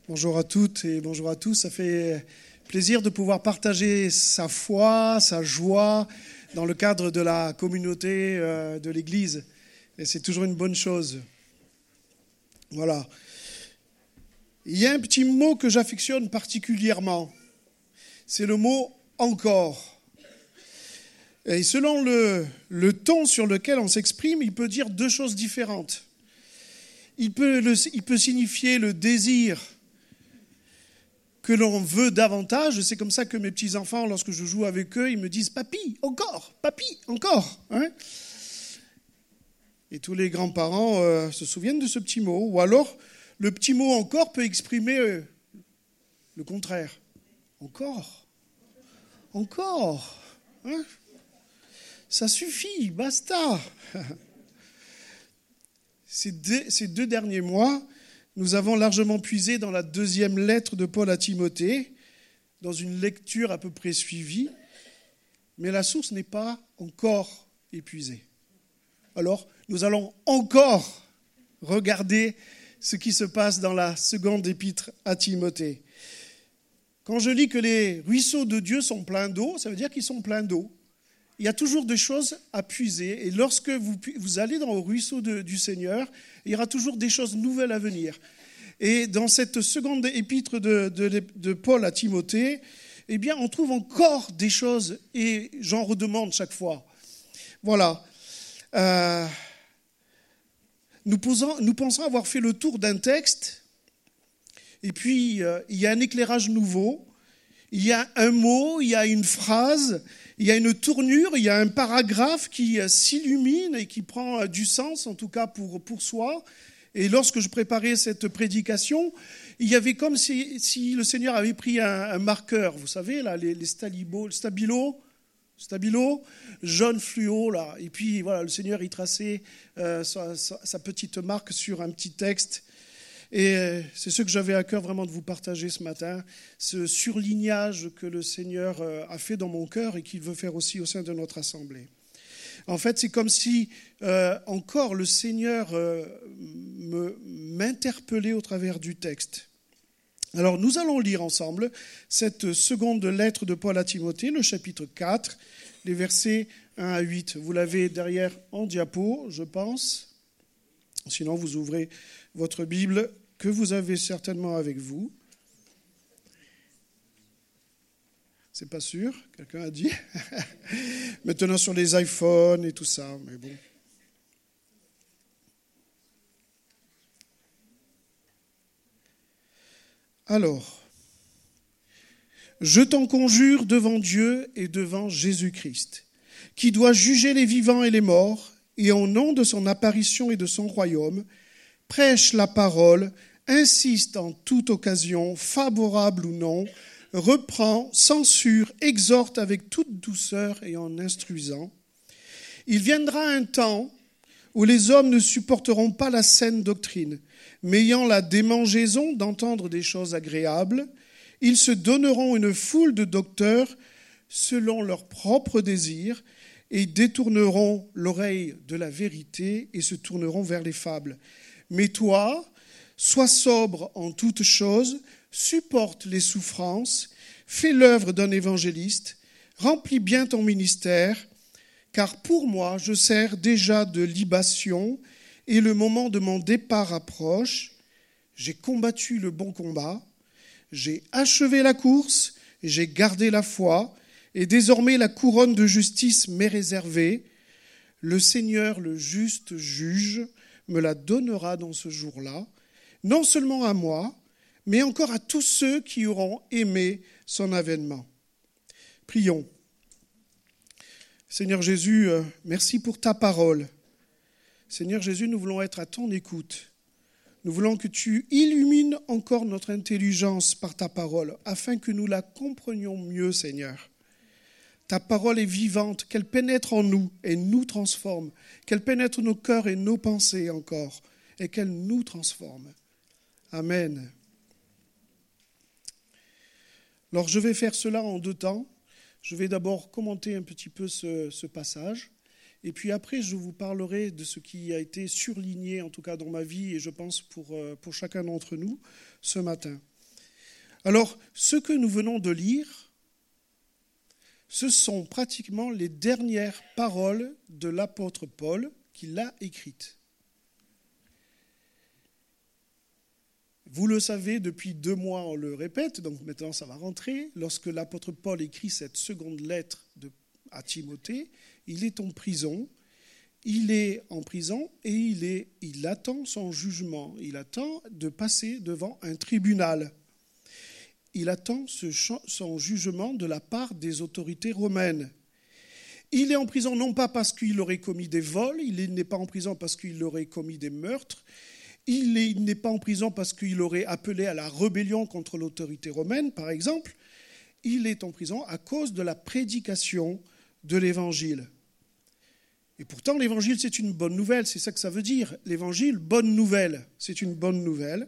Bonjour à toutes et bonjour à tous. Ça fait plaisir de pouvoir partager sa foi, sa joie dans le cadre de la communauté de l'Église. Et c'est toujours une bonne chose. Voilà. Il y a un petit mot que j'affectionne particulièrement. C'est le mot « encore ». Et selon le ton sur lequel on s'exprime, il peut dire deux choses différentes. Il peut signifier le désir que l'on veut davantage. C'est comme ça que mes petits-enfants, lorsque je joue avec eux, ils me disent « Papy, encore ! Papy, encore !» Et tous les grands-parents se souviennent de ce petit mot. Ou alors, le petit mot « encore » peut exprimer le contraire. « Encore ! Encore ! Ça suffit, basta !» Ces deux derniers mois, nous avons largement puisé dans la deuxième lettre de Paul à Timothée, dans une lecture à peu près suivie, mais la source n'est pas encore épuisée. Alors, nous allons encore regarder ce qui se passe dans la seconde épître à Timothée. Quand je lis que les ruisseaux de Dieu sont pleins d'eau, ça veut dire qu'ils sont pleins d'eau. Il y a toujours des choses à puiser. Et lorsque vous allez dans le ruisseau du Seigneur, il y aura toujours des choses nouvelles à venir. Et dans cette seconde épître de Paul à Timothée, eh bien, on trouve encore des choses et j'en redemande chaque fois. Voilà. Nous pensons avoir fait le tour d'un texte et puis il y a un éclairage nouveau, il y a un mot, il y a une phrase, il y a une tournure, il y a un paragraphe qui s'illumine et qui prend du sens, en tout cas pour soi. Et lorsque je préparais cette prédication, il y avait comme si le Seigneur avait pris un marqueur, vous savez, là, les stabilo, jaune fluo, là. Et puis voilà, le Seigneur y traçait sa petite marque sur un petit texte. Et c'est ce que j'avais à cœur vraiment de vous partager ce matin, ce surlignage que le Seigneur a fait dans mon cœur et qu'il veut faire aussi au sein de notre assemblée. En fait, c'est comme si encore le Seigneur m'interpellait au travers du texte. Alors nous allons lire ensemble cette seconde lettre de Paul à Timothée, le chapitre 4, les versets 1 à 8. Vous l'avez derrière en diapo, je pense. Sinon, vous ouvrez votre Bible que vous avez certainement avec vous. C'est pas sûr, quelqu'un a dit. Maintenant sur les iPhones et tout ça, mais bon. Alors, je t'en conjure devant Dieu et devant Jésus-Christ, qui doit juger les vivants et les morts, et au nom de son apparition et de son royaume, prêche la parole, insiste en toute occasion, favorable ou non, reprend, censure, exhorte avec toute douceur et en instruisant. Il viendra un temps où les hommes ne supporteront pas la saine doctrine, mais ayant la démangeaison d'entendre des choses agréables, ils se donneront une foule de docteurs selon leurs propres désirs et détourneront l'oreille de la vérité et se tourneront vers les fables. Mais toi, sois sobre en toutes choses, supporte les souffrances, fais l'œuvre d'un évangéliste, remplis bien ton ministère, car pour moi, je sers déjà de libation et le moment de mon départ approche. J'ai combattu le bon combat, j'ai achevé la course, j'ai gardé la foi, et désormais la couronne de justice m'est réservée. Le Seigneur, le juste juge, me la donnera dans ce jour-là, non seulement à moi, mais encore à tous ceux qui auront aimé son avènement. Prions. Seigneur Jésus, merci pour ta parole. Seigneur Jésus, nous voulons être à ton écoute. Nous voulons que tu illumines encore notre intelligence par ta parole, afin que nous la comprenions mieux, Seigneur. Ta parole est vivante, qu'elle pénètre en nous et nous transforme, qu'elle pénètre nos cœurs et nos pensées encore, et qu'elle nous transforme. Amen. Alors je vais faire cela en deux temps. Je vais d'abord commenter un petit peu ce passage, et puis après je vous parlerai de ce qui a été surligné, en tout cas dans ma vie, et je pense pour chacun d'entre nous ce matin. Alors, ce que nous venons de lire, ce sont pratiquement les dernières paroles de l'apôtre Paul qui l'a écrite. Vous le savez, depuis 2 mois, on le répète, donc maintenant ça va rentrer. Lorsque l'apôtre Paul écrit cette seconde lettre à Timothée, il est en prison. Il est en prison et il attend son jugement. Il attend de passer devant un tribunal. Il attend son jugement de la part des autorités romaines. Il est en prison non pas parce qu'il aurait commis des vols, il n'est pas en prison parce qu'il aurait commis des meurtres, il n'est pas en prison parce qu'il aurait appelé à la rébellion contre l'autorité romaine, par exemple. Il est en prison à cause de la prédication de l'Évangile. Et pourtant, l'Évangile, c'est une bonne nouvelle, c'est ça que ça veut dire. L'Évangile, bonne nouvelle, c'est une bonne nouvelle.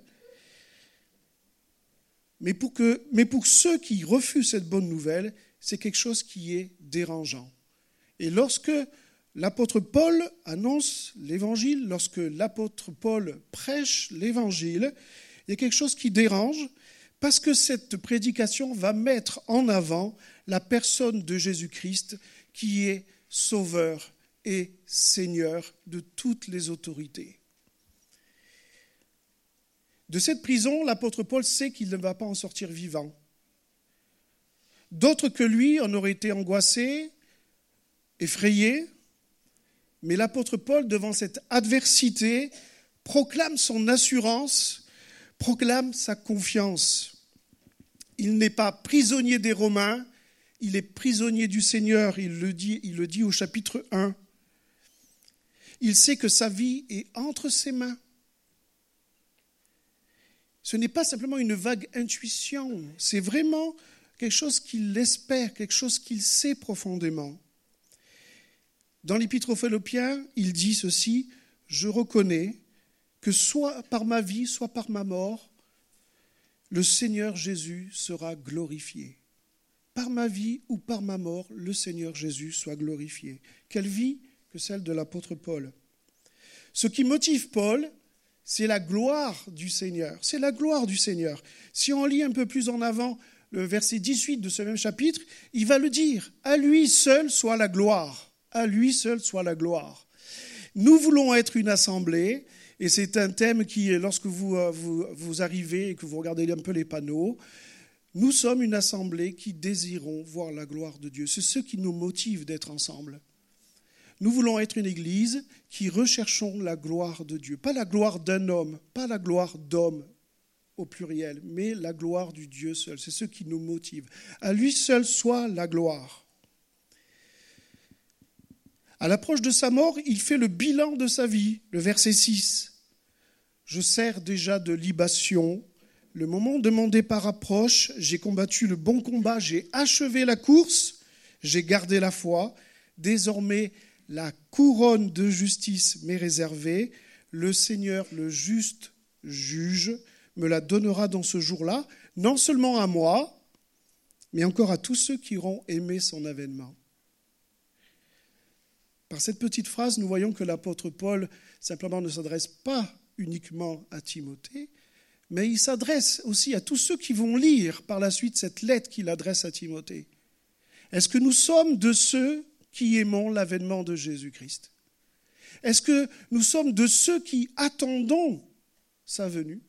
Mais pour ceux qui refusent cette bonne nouvelle, c'est quelque chose qui est dérangeant. Et lorsque l'apôtre Paul annonce l'Évangile, lorsque l'apôtre Paul prêche l'Évangile, il y a quelque chose qui dérange parce que cette prédication va mettre en avant la personne de Jésus-Christ qui est sauveur et Seigneur de toutes les autorités. De cette prison, l'apôtre Paul sait qu'il ne va pas en sortir vivant. D'autres que lui en auraient été angoissés, effrayés, mais l'apôtre Paul, devant cette adversité, proclame son assurance, proclame sa confiance. Il n'est pas prisonnier des Romains, il est prisonnier du Seigneur, il le dit au chapitre 1. Il sait que sa vie est entre ses mains. Ce n'est pas simplement une vague intuition, c'est vraiment quelque chose qu'il espère, quelque chose qu'il sait profondément. Dans l'Épître aux Philippiens, il dit ceci, « Je reconnais que soit par ma vie, soit par ma mort, le Seigneur Jésus sera glorifié. » Par ma vie ou par ma mort, le Seigneur Jésus soit glorifié. Quelle vie que celle de l'apôtre Paul. Ce qui motive Paul, c'est la gloire du Seigneur. C'est la gloire du Seigneur. Si on lit un peu plus en avant le verset 18 de ce même chapitre, il va le dire. À lui seul soit la gloire. À lui seul soit la gloire. Nous voulons être une assemblée, et c'est un thème qui, lorsque vous arrivez et que vous regardez un peu les panneaux, nous sommes une assemblée qui désirons voir la gloire de Dieu. C'est ce qui nous motive d'être ensemble. Nous voulons être une église qui recherchons la gloire de Dieu. Pas la gloire d'un homme, pas la gloire d'homme au pluriel, mais la gloire du Dieu seul. C'est ce qui nous motive. À lui seul soit la gloire. À l'approche de sa mort, il fait le bilan de sa vie. Le verset 6. « Je sers déjà de libation. Le moment de mon départ approche. J'ai combattu le bon combat. J'ai achevé la course. J'ai gardé la foi. Désormais, la couronne de justice m'est réservée. Le Seigneur, le juste juge, me la donnera dans ce jour-là, non seulement à moi, mais encore à tous ceux qui auront aimé son avènement. » Par cette petite phrase, nous voyons que l'apôtre Paul simplement ne s'adresse pas uniquement à Timothée, mais il s'adresse aussi à tous ceux qui vont lire par la suite cette lettre qu'il adresse à Timothée. Est-ce que nous sommes de ceux qui aimons l'avènement de Jésus-Christ? Est-ce que nous sommes de ceux qui attendons sa venue?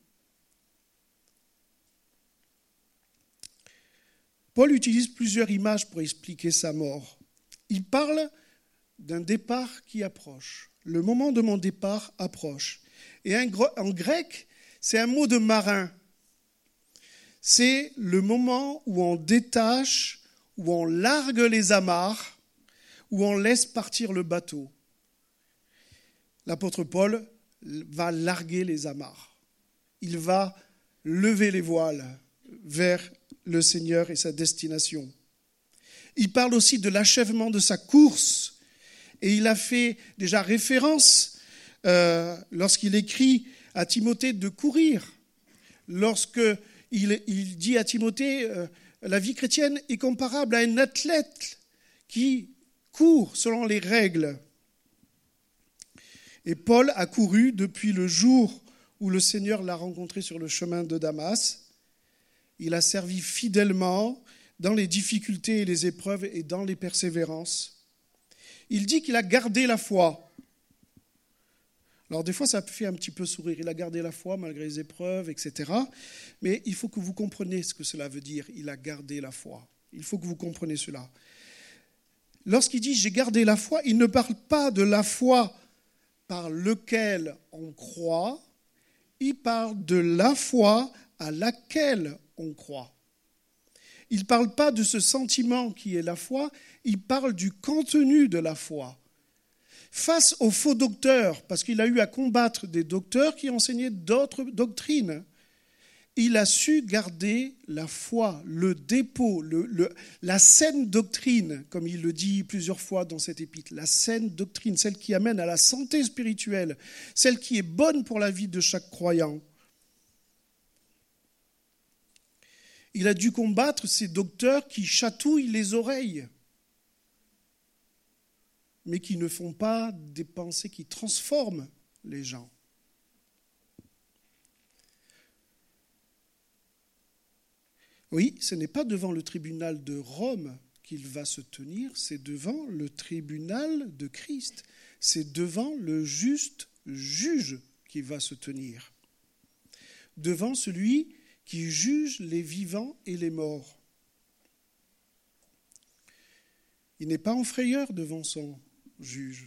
Paul utilise plusieurs images pour expliquer sa mort. Il parle d'un départ qui approche. Le moment de mon départ approche. Et en grec, c'est un mot de marin. C'est le moment où on détache, où on largue les amarres, où on laisse partir le bateau. L'apôtre Paul va larguer les amarres. Il va lever les voiles vers le Seigneur et sa destination. Il parle aussi de l'achèvement de sa course. Et il a fait déjà référence lorsqu'il écrit à Timothée de courir. Lorsqu'il dit à Timothée, la vie chrétienne est comparable à un athlète qui court selon les règles. Et Paul a couru depuis le jour où le Seigneur l'a rencontré sur le chemin de Damas. il a servi fidèlement dans les difficultés et les épreuves et dans les persévérances. Il dit qu'il a gardé la foi. Alors des fois, ça fait un petit peu sourire. Il a gardé la foi malgré les épreuves, etc. Mais il faut que vous compreniez ce que cela veut dire. Il a gardé la foi. Il faut que vous compreniez cela. Lorsqu'il dit « j'ai gardé la foi », il ne parle pas de la foi par laquelle on croit. Il parle de la foi à laquelle on croit. Il ne parle pas de ce sentiment qui est la foi, il parle du contenu de la foi. Face aux faux docteurs, parce qu'il a eu à combattre des docteurs qui enseignaient d'autres doctrines, il a su garder la foi, le dépôt, la saine doctrine, comme il le dit plusieurs fois dans cette épître, la saine doctrine, celle qui amène à la santé spirituelle, celle qui est bonne pour la vie de chaque croyant. Il a dû combattre ces docteurs qui chatouillent les oreilles, mais qui ne font pas des pensées qui transforment les gens. Oui, ce n'est pas devant le tribunal de Rome qu'il va se tenir, c'est devant le tribunal de Christ. C'est devant le juste juge qu'il va se tenir. Devant celui qui juge les vivants et les morts. Il n'est pas en frayeur devant son juge.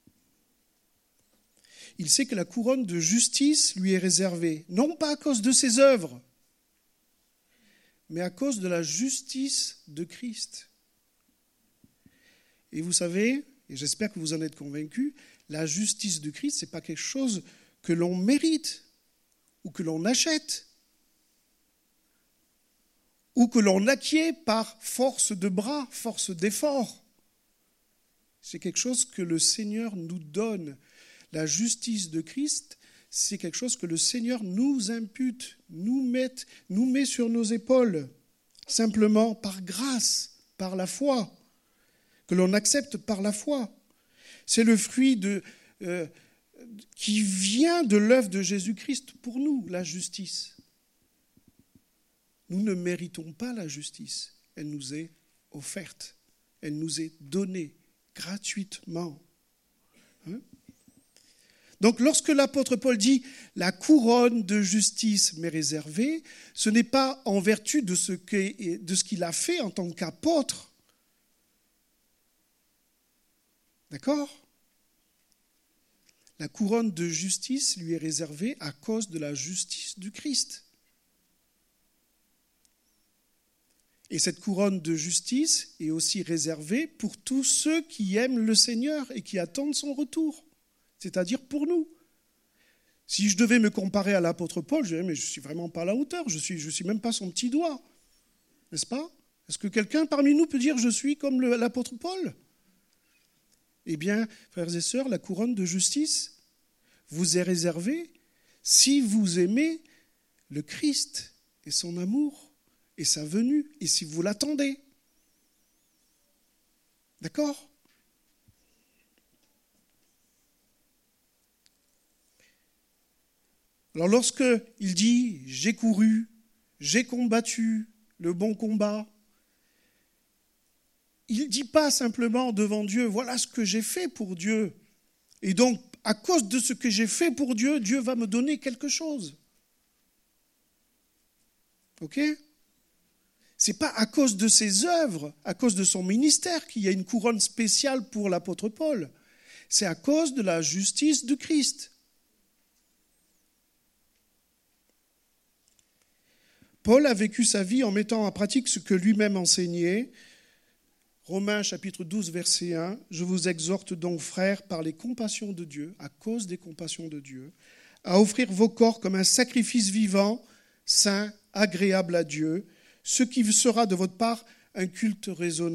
Il sait que la couronne de justice lui est réservée, non pas à cause de ses œuvres, mais à cause de la justice de Christ. Et vous savez, et j'espère que vous en êtes convaincus, la justice de Christ, ce n'est pas quelque chose que l'on mérite ou que l'on achète ou que l'on acquiert par force de bras, force d'effort. C'est quelque chose que le Seigneur nous donne. La justice de Christ, c'est quelque chose que le Seigneur nous impute, nous met sur nos épaules, simplement par grâce, par la foi, que l'on accepte par la foi. C'est le fruit qui vient de l'œuvre de Jésus-Christ pour nous, la justice. Nous ne méritons pas la justice, elle nous est offerte, elle nous est donnée gratuitement. Donc lorsque l'apôtre Paul dit « la couronne de justice m'est réservée », ce n'est pas en vertu de ce qu'il a fait en tant qu'apôtre. D'accord ? La couronne de justice lui est réservée à cause de la justice du Christ. Et cette couronne de justice est aussi réservée pour tous ceux qui aiment le Seigneur et qui attendent son retour, c'est-à-dire pour nous. Si je devais me comparer à l'apôtre Paul, je dirais, mais je ne suis vraiment pas à la hauteur, je suis même pas son petit doigt, n'est-ce pas ? Est-ce que quelqu'un parmi nous peut dire je suis comme l'apôtre Paul ? Eh bien, frères et sœurs, la couronne de justice vous est réservée si vous aimez le Christ et son amour et sa venue, et si vous l'attendez. D'accord ? Alors lorsque il dit « j'ai couru, j'ai combattu le bon combat », il ne dit pas simplement devant Dieu « voilà ce que j'ai fait pour Dieu ». Et donc, à cause de ce que j'ai fait pour Dieu, Dieu va me donner quelque chose. Ok ? Ce n'est pas à cause de ses œuvres, à cause de son ministère qu'il y a une couronne spéciale pour l'apôtre Paul. C'est à cause de la justice de Christ. Paul a vécu sa vie en mettant en pratique ce que lui-même enseignait. Romains chapitre 12, verset 1, « Je vous exhorte donc, frères, par les compassions de Dieu, à cause des compassions de Dieu, à offrir vos corps comme un sacrifice vivant, saint, agréable à Dieu, ce qui sera de votre part un culte raisonnable. »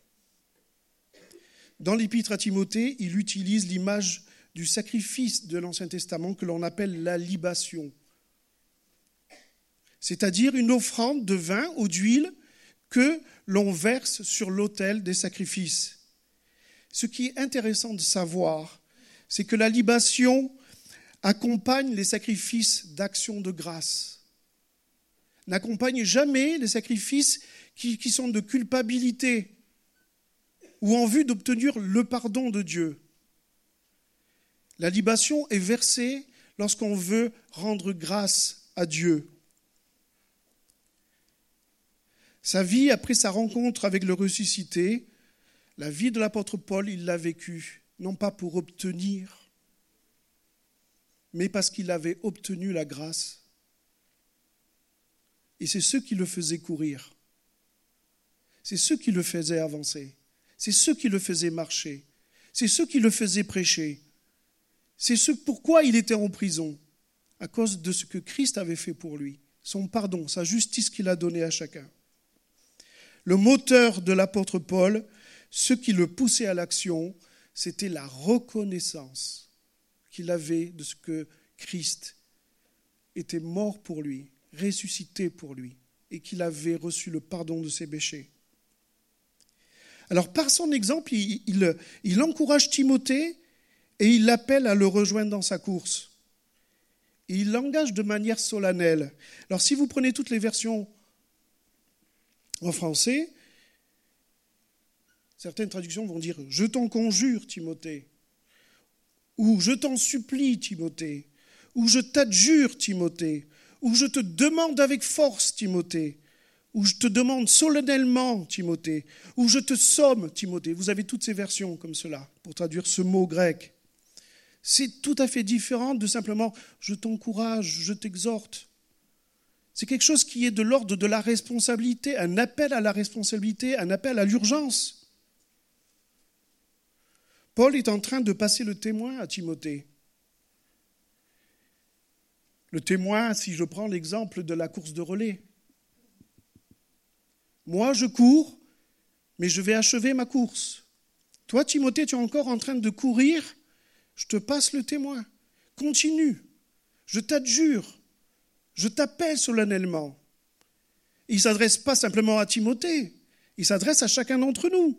Dans l'épître à Timothée, il utilise l'image du sacrifice de l'Ancien Testament que l'on appelle la libation, c'est-à-dire une offrande de vin ou d'huile que l'on verse sur l'autel des sacrifices. Ce qui est intéressant de savoir, c'est que la libation accompagne les sacrifices d'action de grâce. n'accompagne jamais les sacrifices qui sont de culpabilité ou en vue d'obtenir le pardon de Dieu. La libation est versée lorsqu'on veut rendre grâce à Dieu. Sa vie, après sa rencontre avec le ressuscité, la vie de l'apôtre Paul, il l'a vécue, non pas pour obtenir, mais parce qu'il avait obtenu la grâce. Et c'est ce qui le faisait courir. C'est ce qui le faisait avancer. C'est ce qui le faisait marcher. C'est ce qui le faisait prêcher. C'est ce pourquoi il était en prison, à cause de ce que Christ avait fait pour lui, son pardon, sa justice qu'il a donnée à chacun. Le moteur de l'apôtre Paul, ce qui le poussait à l'action, c'était la reconnaissance qu'il avait de ce que Christ était mort pour lui, ressuscité pour lui, et qu'il avait reçu le pardon de ses péchés. Alors par son exemple, il encourage Timothée et il l'appelle à le rejoindre dans sa course. Et il l'engage de manière solennelle. Alors si vous prenez toutes les versions en français, certaines traductions vont dire « Je t'en conjure, Timothée » ou « Je t'en supplie, Timothée » ou « Je t'adjure, Timothée » ou « Je te demande avec force, Timothée » ou « Je te demande solennellement, Timothée » ou « Je te somme, Timothée ». Vous avez toutes ces versions comme cela pour traduire ce mot grec. C'est tout à fait différent de simplement « Je t'encourage, je t'exhorte ». C'est quelque chose qui est de l'ordre de la responsabilité, un appel à la responsabilité, un appel à l'urgence. Paul est en train de passer le témoin à Timothée. Le témoin, si je prends l'exemple de la course de relais. Moi, je cours, mais je vais achever ma course. Toi, Timothée, tu es encore en train de courir, je te passe le témoin. Continue, je t'adjure. Je t'appelle solennellement. Il ne s'adresse pas simplement à Timothée, il s'adresse à chacun d'entre nous.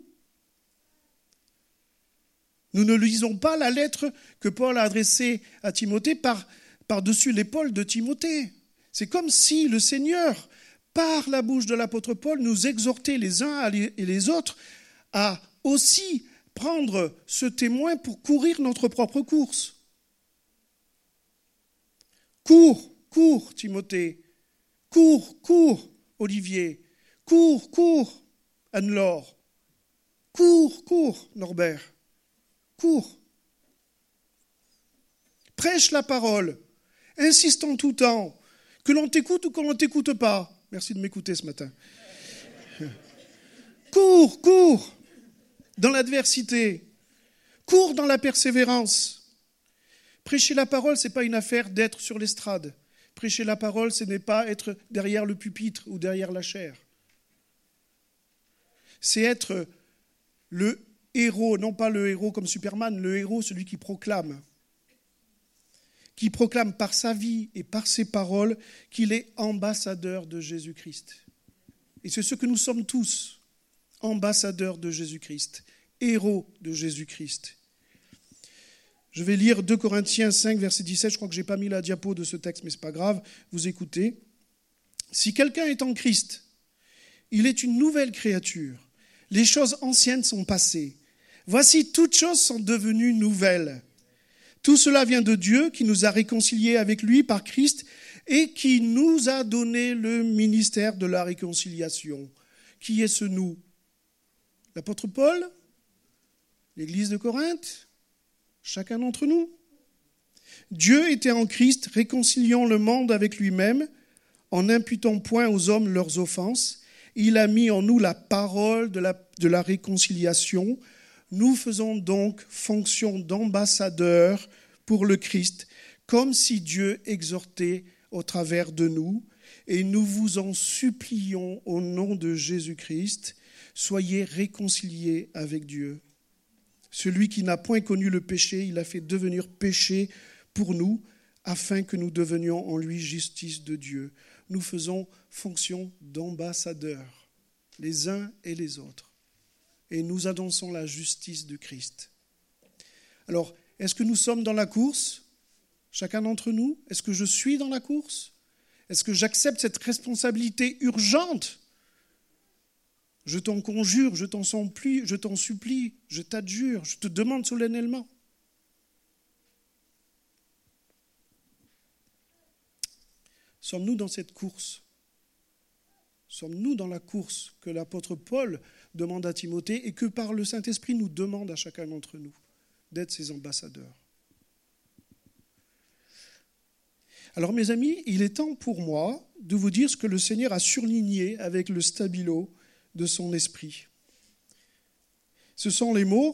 Nous ne lisons pas la lettre que Paul a adressée à Timothée par-dessus l'épaule de Timothée. C'est comme si le Seigneur, par la bouche de l'apôtre Paul, nous exhortait les uns et les autres à aussi prendre ce témoin pour courir notre propre course. Cours, Timothée. Cours, Olivier. Cours, Anne-Laure. Cours, Norbert. Cours. Prêche la parole. Insiste en tout temps. Que l'on t'écoute ou que l'on ne t'écoute pas. Merci de m'écouter ce matin. Cours dans l'adversité. Cours dans la persévérance. Prêcher la parole, ce n'est pas une affaire d'être sur l'estrade. Prêcher la parole, ce n'est pas être derrière le pupitre ou derrière la chaire. C'est être le héros, non pas le héros comme Superman, le héros, celui qui proclame par sa vie et par ses paroles qu'il est ambassadeur de Jésus-Christ. Et c'est ce que nous sommes tous, ambassadeurs de Jésus-Christ, héros de Jésus-Christ. Je vais lire 2 Corinthiens 5, verset 17. Je crois que je n'ai pas mis la diapo de ce texte, mais ce n'est pas grave. Vous écoutez. Si quelqu'un est en Christ, il est une nouvelle créature. Les choses anciennes sont passées. Voici, toutes choses sont devenues nouvelles. Tout cela vient de Dieu qui nous a réconciliés avec lui par Christ et qui nous a donné le ministère de la réconciliation. Qui est ce nous ? L'apôtre Paul ? L'église de Corinthe ? Chacun d'entre nous. Dieu était en Christ, réconciliant le monde avec lui-même, en n'imputant point aux hommes leurs offenses. Il a mis en nous la parole de la réconciliation. Nous faisons donc fonction d'ambassadeurs pour le Christ, comme si Dieu exhortait au travers de nous. Et nous vous en supplions au nom de Jésus-Christ, soyez réconciliés avec Dieu. Celui qui n'a point connu le péché, il a fait devenir péché pour nous, afin que nous devenions en lui justice de Dieu. Nous faisons fonction d'ambassadeurs, les uns et les autres. Et nous annonçons la justice de Christ. Alors, est-ce que nous sommes dans la course, chacun d'entre nous ? Est-ce que je suis dans la course ? Est-ce que j'accepte cette responsabilité urgente? Je t'en conjure, je t'en supplie, je t'adjure, je te demande solennellement. Sommes-nous dans cette course? Sommes-nous dans la course que l'apôtre Paul demande à Timothée et que par le Saint-Esprit nous demande à chacun d'entre nous d'être ses ambassadeurs? Alors mes amis, il est temps pour moi de vous dire ce que le Seigneur a surligné avec le stabilo de son esprit. Ce sont les mots.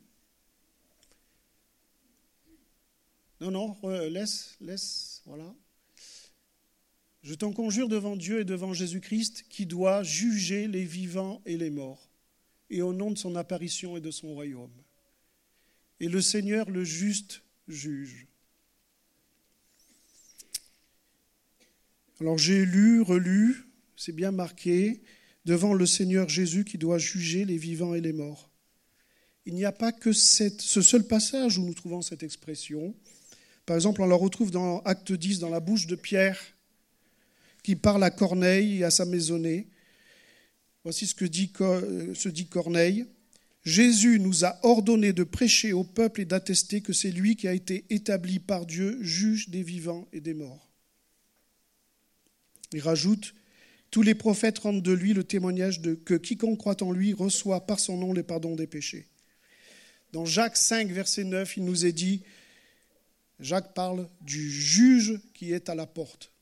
Non, laisse, voilà. Je t'en conjure devant Dieu et devant Jésus-Christ qui doit juger les vivants et les morts, et au nom de son apparition et de son royaume. Et le Seigneur, le juste, juge. Alors j'ai lu, relu, c'est bien marqué, devant le Seigneur Jésus qui doit juger les vivants et les morts. Il n'y a pas que ce seul passage où nous trouvons cette expression. Par exemple, on la retrouve dans Acte 10, dans la bouche de Pierre, qui parle à Corneille et à sa maisonnée. Voici ce que dit Corneille. « Jésus nous a ordonné de prêcher au peuple et d'attester que c'est lui qui a été établi par Dieu, juge des vivants et des morts. » Il rajoute « Tous les prophètes rendent de lui le témoignage que quiconque croit en lui reçoit par son nom le pardon des péchés. » Dans Jacques 5, verset 9, il nous est dit, Jacques parle du juge qui est à la porte.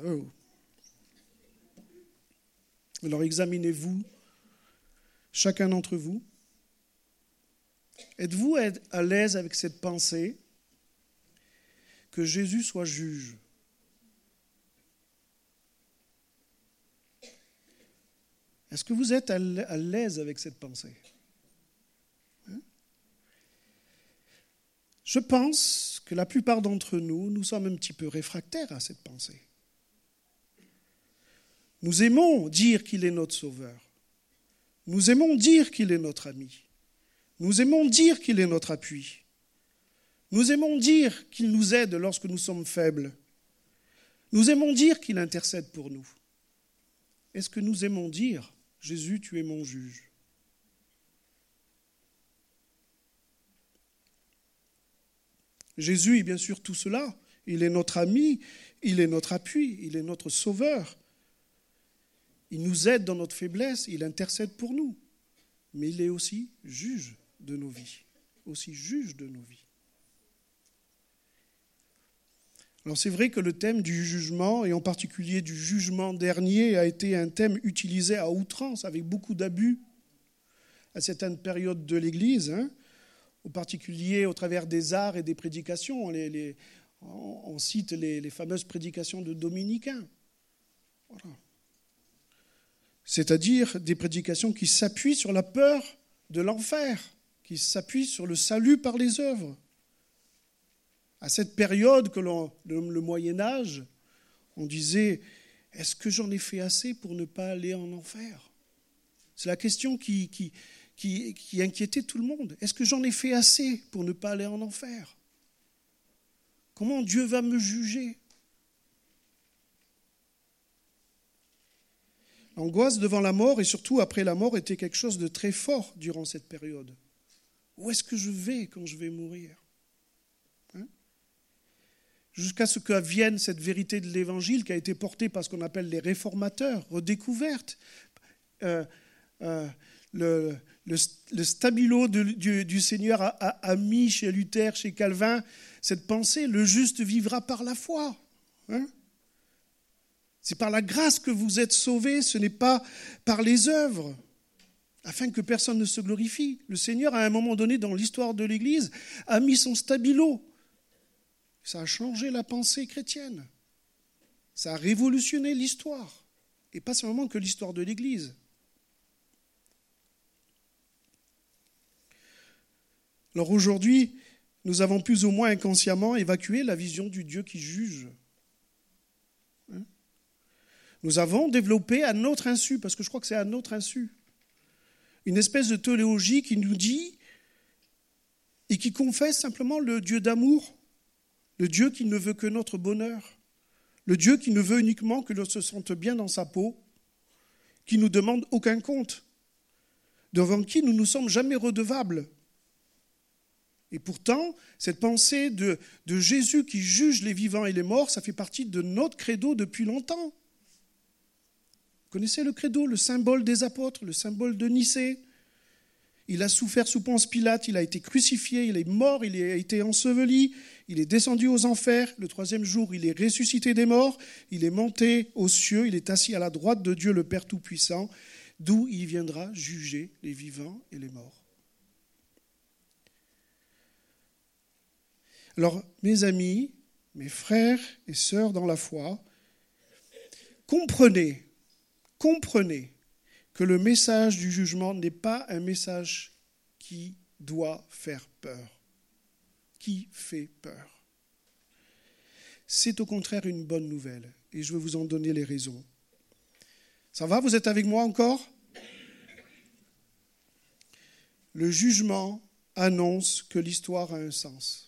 Alors examinez-vous, chacun d'entre vous. Êtes-vous à l'aise avec cette pensée que Jésus soit juge? Est-ce que vous êtes à l'aise avec cette pensée? Je pense que la plupart d'entre nous, nous sommes un petit peu réfractaires à cette pensée. Nous aimons dire qu'il est notre sauveur. Nous aimons dire qu'il est notre ami. Nous aimons dire qu'il est notre appui. Nous aimons dire qu'il nous aide lorsque nous sommes faibles. Nous aimons dire qu'il intercède pour nous. Est-ce que nous aimons dire « Jésus, tu es mon juge » ? Jésus est bien sûr tout cela. Il est notre ami, il est notre appui, il est notre sauveur. Il nous aide dans notre faiblesse, il intercède pour nous. Mais il est aussi juge de nos vies. Aussi juge de nos vies. Alors c'est vrai que le thème du jugement, et en particulier du jugement dernier, a été un thème utilisé à outrance, avec beaucoup d'abus, à certaines périodes de l'Église, en particulier au travers des arts et des prédications. On cite les fameuses prédications de dominicains. Voilà. C'est-à-dire des prédications qui s'appuient sur la peur de l'enfer, qui s'appuient sur le salut par les œuvres. À cette période que l'on nomme le Moyen-Âge, on disait « Est-ce que j'en ai fait assez pour ne pas aller en enfer ?» C'est la question qui inquiétait tout le monde. Est-ce que j'en ai fait assez pour ne pas aller en enfer? Comment Dieu va me juger? L'angoisse devant la mort et surtout après la mort était quelque chose de très fort durant cette période. Où est-ce que je vais quand je vais mourir? Jusqu'à ce qu'advienne cette vérité de l'Évangile qui a été portée par ce qu'on appelle les réformateurs, redécouverte. Le stabilo du Seigneur a mis chez Luther, chez Calvin, cette pensée, le juste vivra par la foi. C'est par la grâce que vous êtes sauvés, ce n'est pas par les œuvres, afin que personne ne se glorifie. Le Seigneur, à un moment donné dans l'histoire de l'Église, a mis son stabilo. Ça a changé la pensée chrétienne. Ça a révolutionné l'histoire. Et pas seulement que l'histoire de l'Église. Alors aujourd'hui, nous avons plus ou moins inconsciemment évacué la vision du Dieu qui juge. Nous avons développé à notre insu, parce que je crois que c'est à notre insu, une espèce de théologie qui nous dit et qui confesse simplement le Dieu d'amour, le Dieu qui ne veut que notre bonheur, Le Dieu qui ne veut uniquement que l'on se sente bien dans sa peau, qui ne nous demande aucun compte, devant qui nous ne sommes jamais redevables. Et pourtant, cette pensée de Jésus qui juge les vivants et les morts, ça fait partie de notre credo depuis longtemps. Vous connaissez le credo, le symbole des apôtres, le symbole de Nicée. Il a souffert sous Ponce Pilate, il a été crucifié, il est mort, il a été enseveli, il est descendu aux enfers. Le troisième jour, il est ressuscité des morts, il est monté aux cieux, il est assis à la droite de Dieu, le Père Tout-Puissant, d'où il viendra juger les vivants et les morts. Alors, mes amis, mes frères et sœurs dans la foi, comprenez que le message du jugement n'est pas un message qui doit faire peur, qui fait peur. C'est au contraire une bonne nouvelle, et je vais vous en donner les raisons. Ça va, vous êtes avec moi encore ? Le jugement annonce que l'histoire a un sens.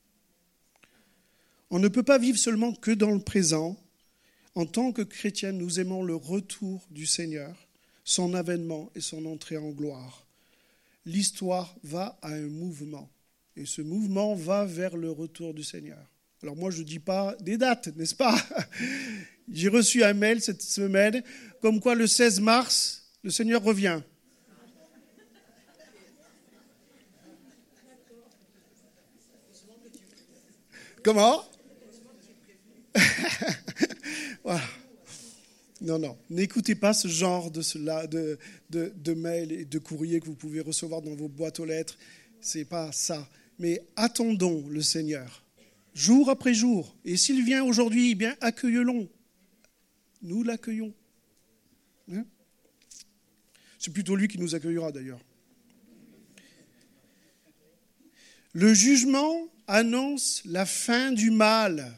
On ne peut pas vivre seulement que dans le présent. En tant que chrétiens, nous aimons le retour du Seigneur, son avènement et son entrée en gloire. L'histoire va à un mouvement, et ce mouvement va vers le retour du Seigneur. Alors moi, je ne dis pas des dates, n'est-ce pas ? J'ai reçu un mail cette semaine, comme quoi le 16 mars, le Seigneur revient. Comment ? Voilà. Non, n'écoutez pas ce genre de mails et de courriers que vous pouvez recevoir dans vos boîtes aux lettres. C'est pas ça. Mais attendons le Seigneur, jour après jour. Et s'il vient aujourd'hui, eh bien, accueillons-le. Nous l'accueillons. Hein ? C'est plutôt lui qui nous accueillera d'ailleurs. Le jugement annonce la fin du mal.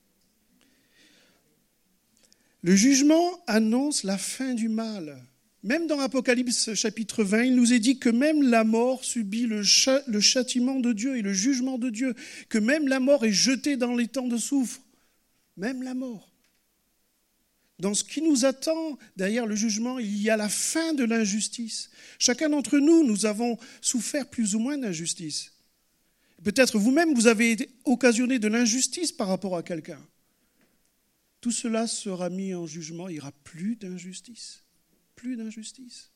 Le jugement annonce la fin du mal. Même dans Apocalypse chapitre 20, il nous est dit que même la mort subit le châtiment de Dieu et le jugement de Dieu, que même la mort est jetée dans les temps de soufre. Même la mort. Dans ce qui nous attend derrière le jugement, il y a la fin de l'injustice. Chacun d'entre nous, nous avons souffert plus ou moins d'injustice. Peut-être vous-même, vous avez été occasionné de l'injustice par rapport à quelqu'un. Tout cela sera mis en jugement, il n'y aura plus d'injustice. Plus d'injustice.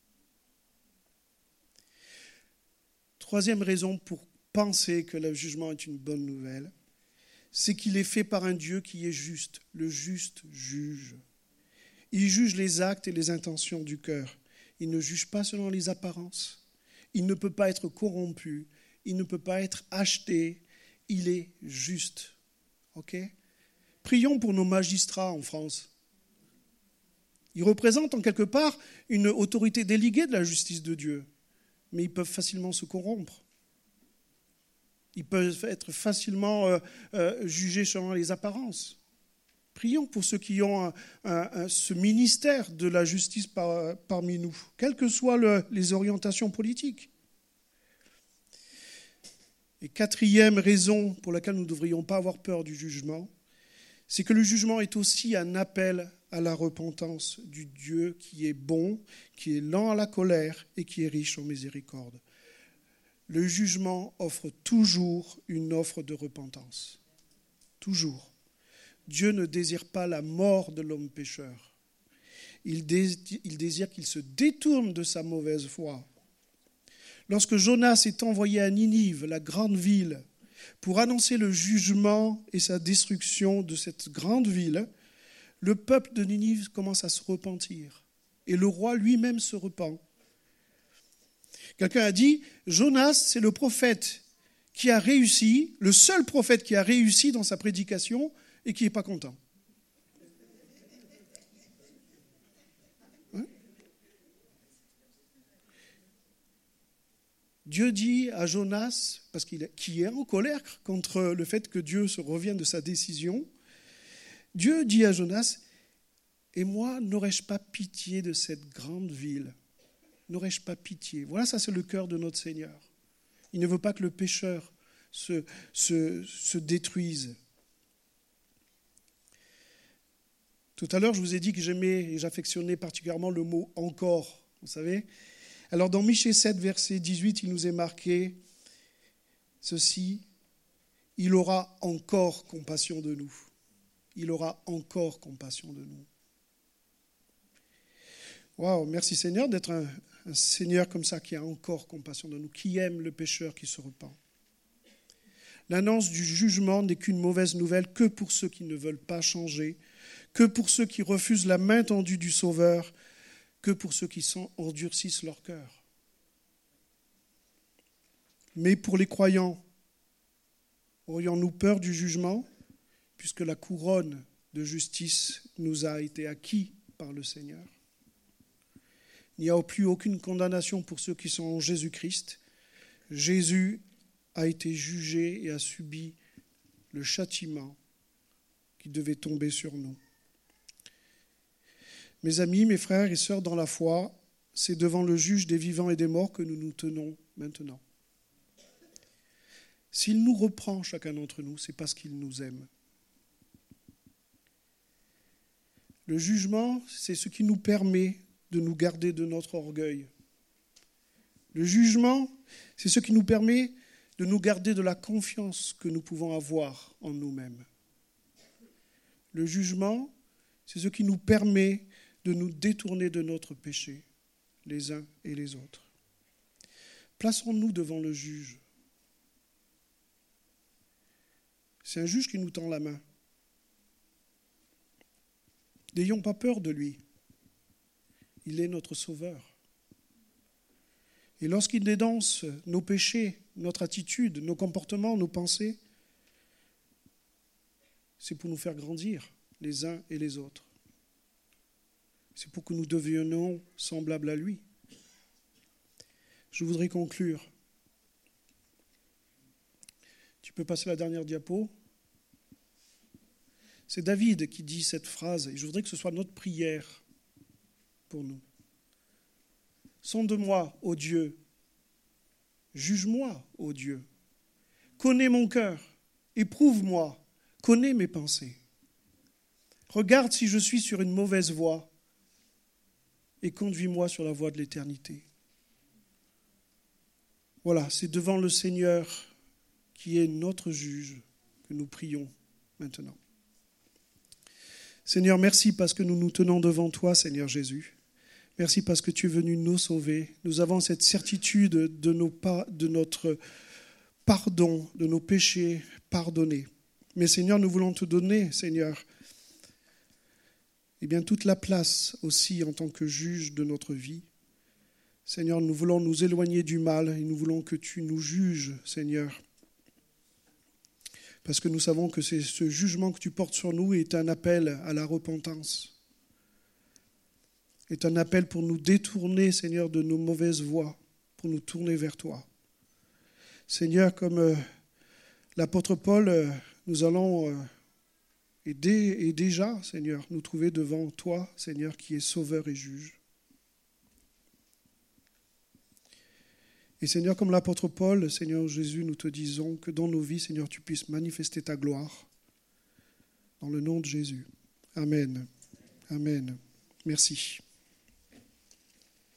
Troisième raison pour penser que le jugement est une bonne nouvelle, c'est qu'il est fait par un Dieu qui est juste. Le juste juge. Il juge les actes et les intentions du cœur. Il ne juge pas selon les apparences. Il ne peut pas être corrompu. Il ne peut pas être acheté. Il est juste. Ok ? Prions pour nos magistrats en France. Ils représentent en quelque part une autorité déléguée de la justice de Dieu, mais ils peuvent facilement se corrompre. Ils peuvent être facilement jugés selon les apparences. Prions pour ceux qui ont ce ministère de la justice parmi nous, quelles que soient les orientations politiques. Et quatrième raison pour laquelle nous ne devrions pas avoir peur du jugement, c'est que le jugement est aussi un appel à la repentance du Dieu qui est bon, qui est lent à la colère et qui est riche en miséricorde. Le jugement offre toujours une offre de repentance. Toujours. Dieu ne désire pas la mort de l'homme pécheur. Il désire qu'il se détourne de sa mauvaise foi. Lorsque Jonas est envoyé à Ninive, la grande ville, pour annoncer le jugement et sa destruction de cette grande ville, le peuple de Ninive commence à se repentir. Et le roi lui-même se repent. Quelqu'un a dit, Jonas, c'est le prophète qui a réussi, le seul prophète qui a réussi dans sa prédication et qui n'est pas content. Hein? Dieu dit à Jonas, parce qui est en colère contre le fait que Dieu se revienne de sa décision, Dieu dit à Jonas, « Et moi, n'aurais-je pas pitié de cette grande ville ? N'aurais-je pas pitié ?» Voilà, ça c'est le cœur de notre Seigneur. Il ne veut pas que le pécheur se détruise. Tout à l'heure, je vous ai dit que j'aimais et j'affectionnais particulièrement le mot « encore », vous savez. Alors dans Michée 7, verset 18, il nous est marqué ceci, « Il aura encore compassion de nous. » Il aura encore compassion de nous. Waouh, merci Seigneur d'être un Seigneur comme ça qui a encore compassion de nous, qui aime le pécheur qui se repent. L'annonce du jugement n'est qu'une mauvaise nouvelle que pour ceux qui ne veulent pas changer, que pour ceux qui refusent la main tendue du Sauveur, que pour ceux qui endurcissent leur cœur. Mais pour les croyants, aurions-nous peur du jugement, puisque la couronne de justice nous a été acquise par le Seigneur? Il n'y a plus aucune condamnation pour ceux qui sont en Jésus-Christ. Jésus a été jugé et a subi le châtiment qui devait tomber sur nous. Mes amis, mes frères et sœurs dans la foi, c'est devant le juge des vivants et des morts que nous nous tenons maintenant. S'il nous reprend chacun d'entre nous, c'est parce qu'il nous aime. Le jugement, c'est ce qui nous permet de nous garder de notre orgueil. Le jugement, c'est ce qui nous permet de nous garder de la confiance que nous pouvons avoir en nous-mêmes. Le jugement, c'est ce qui nous permet de nous détourner de notre péché, les uns et les autres. Plaçons-nous devant le juge. C'est un juge qui nous tend la main. N'ayons pas peur de lui. Il est notre sauveur. Et lorsqu'il dénonce nos péchés, notre attitude, nos comportements, nos pensées, c'est pour nous faire grandir les uns et les autres. C'est pour que nous devenions semblables à lui. Je voudrais conclure. Tu peux passer la dernière diapo. C'est David qui dit cette phrase, et je voudrais que ce soit notre prière pour nous. Sonde-moi, ô Dieu, juge-moi, ô Dieu, connais mon cœur, éprouve-moi, connais mes pensées. Regarde si je suis sur une mauvaise voie et conduis-moi sur la voie de l'éternité. Voilà, c'est devant le Seigneur qui est notre juge que nous prions maintenant. Seigneur, merci parce que nous nous tenons devant toi, Seigneur Jésus. Merci parce que tu es venu nous sauver. Nous avons cette certitude de notre pardon, de nos péchés pardonnés. Mais Seigneur, nous voulons te donner, Seigneur, toute la place aussi en tant que juge de notre vie. Seigneur, nous voulons nous éloigner du mal et nous voulons que tu nous juges, Seigneur. Parce que nous savons que c'est ce jugement que tu portes sur nous est un appel à la repentance. Est un appel pour nous détourner, Seigneur, de nos mauvaises voies, pour nous tourner vers toi. Seigneur, comme l'apôtre Paul, nous allons déjà, Seigneur, nous trouver devant toi, Seigneur, qui est sauveur et juge. Et Seigneur, comme l'apôtre Paul, Seigneur Jésus, nous te disons que dans nos vies, Seigneur, tu puisses manifester ta gloire. Dans le nom de Jésus. Amen. Amen. Merci.